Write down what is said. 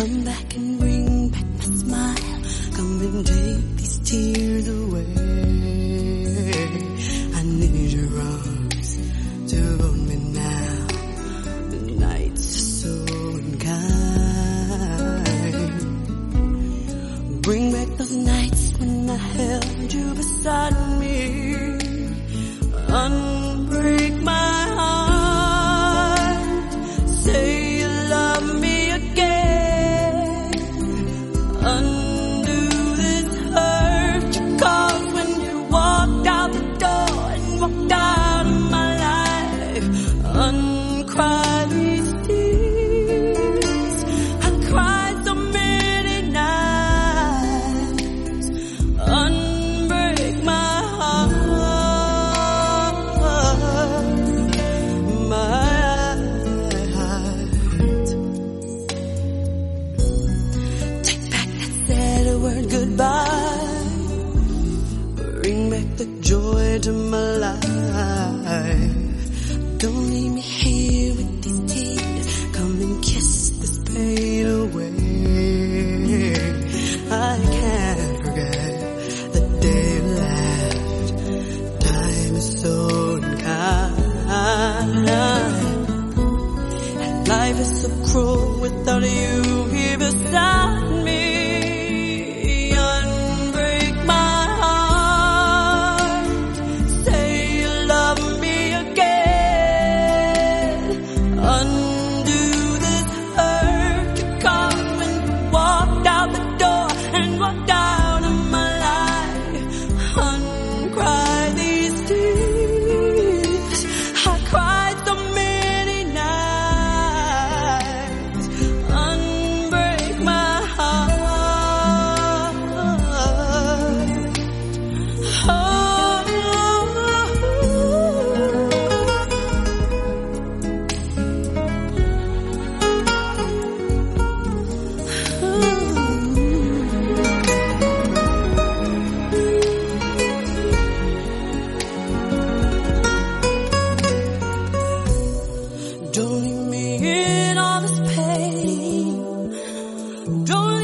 Come back and bring back my smile. Come and take these tears away. I need your arms to hold me now. The nights are so unkind. Bring back those nights when I held you beside me. Unbreak my heart. Say you love me again. Undo this hurt you caused when you walked out the door and walked out of my life. Uncry these tears. I cried so many nights. Unbreak my heart. Goodbye. Bring back the joy to my life. Don't leave me here with these tears. Come and kiss this pain away. I can't forget the day you left. Time is so unkind. And life is so cruel without you here beside me. Don't leave me in all this pain. Don't